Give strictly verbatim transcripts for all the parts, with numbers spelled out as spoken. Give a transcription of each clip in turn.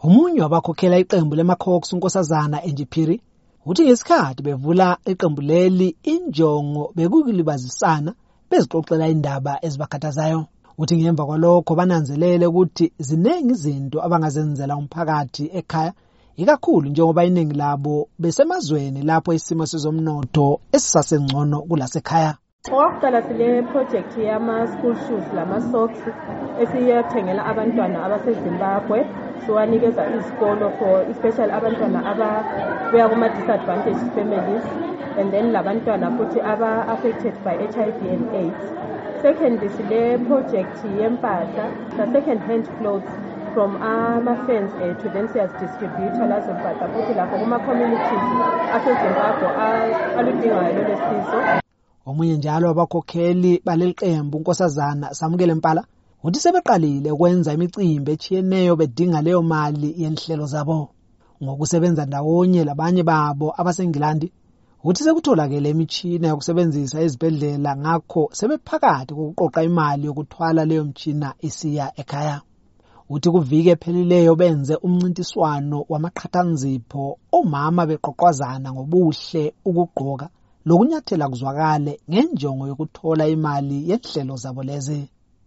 Omunye wabakhokhela iqembu leMacox uNkosazana Enjiphiri uthi ngesikhathi bevula iqembu leli injongo bekukulibazisana bezixoxela indaba ezibakhathazayo. Uthi ngemva kwalokho bananzelele ukuthi zinengi izinto abangazenzela umphakathi ekhaya ikakhulu njengoba iningi labo besemazweni lapho isimo sezomnotho esisasengcono kulasekhaya. Okokuqala sile project yama school shoes lama socks esiyathengela abantwana abaseZimbabwe siwanikeza izikolo for especially abantwana ababuya kuma disadvantaged families and then labantwana futhi aba affected by H I V and AIDS. Second sile project yempahla the second hand clothes from ama fans uh, to then siyas distributor lazo mpahla futhi lapho kuma communities aseZimbabwe aludingayo lelo sizo. Omunye njalo abakhokheli baleli qembu uNkosazana Samukele Mpala uthi sebeqalile ukwenza imicimbi echiyeneyo bedinga leyo mali yenhlelo zabo ngokusebenza ndawonye labanye babo abaseNgilandi. Uthi sekutholakele imitshina yokusebenzisa ezibhedlela ngakho sebephakathi kokuqoqa imali yokuthwala leyo mtshina isiya ekhaya. Uthi kuvike ephelileyo benze umncintiswano wamaqhathanzipho omama beqoqwazana ngobuhle ukugqoka lokunyathela kuzwakale ngenjongo yokuthola imali yenhlelo zabo lezi.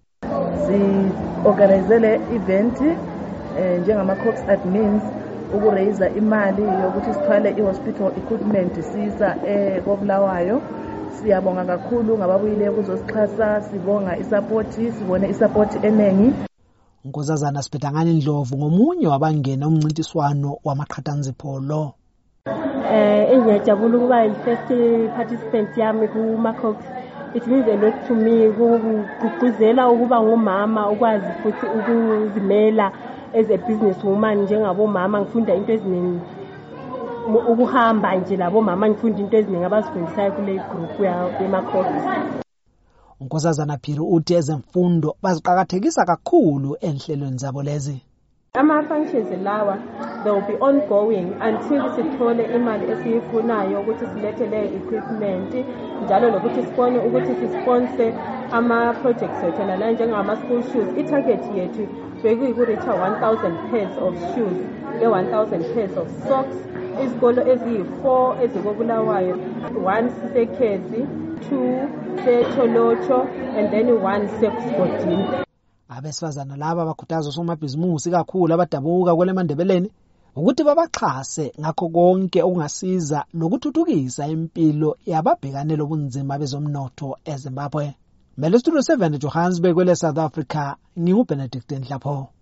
Si-organizele event eh, njengama-Cox admins ukuraise imali yokuthi sithwale i-hospital equipment sisa eKobulawayo. Siyabonga kakhulu ngababuyile kuzosixhasa, sibonga isupport, sibone isupport enengi. Nkosazana Sibhedangane Ndlovu ngomunye wabangena umncintiswano wamaqhathanzipho lo. Eh ngiyajabula ukuba i-first participant yami ku-Macox. It means a lot to me ukugqugquzela ukuba ngumama ukwazi futhi ukuzimela as a business woman njengabo mama ngifunda into eziningi ukuhamba nje labo mama ngifunda into eziningi abazifundisayo kule group ye-Macox. uNkosazana Phiri uthi ezemfundo baziqhakathekisa kakhulu enhlelweni zabo lezi. Ama-functions lawa they will be ongoing until sithole imali esiyifunayo ukuthi silethe le equipment njalo lokuthi sibone ukuthi sisponsor ama-projects ethu la njengama-school shoes. I-target yethu bekuyiku-reach one thousand pairs of shoes, one thousand pairs of socks. Izikolo eziyi-four ezikobulawayo, one sekezi, two seTholotsho and then one seKusgodini. Abesifazana laba bakhuthaza osomabhizimusi kakhulu abadabuka kwele Mandebeleni ukuthi babaxhase ngakho konke okungasiza lokuthuthukisa impilo yababhekane lobunzima bezomnotho eZimbabwe. Mele Studio seven eJohannesburg kwele South Africa, nginguBenedict Ndlapho.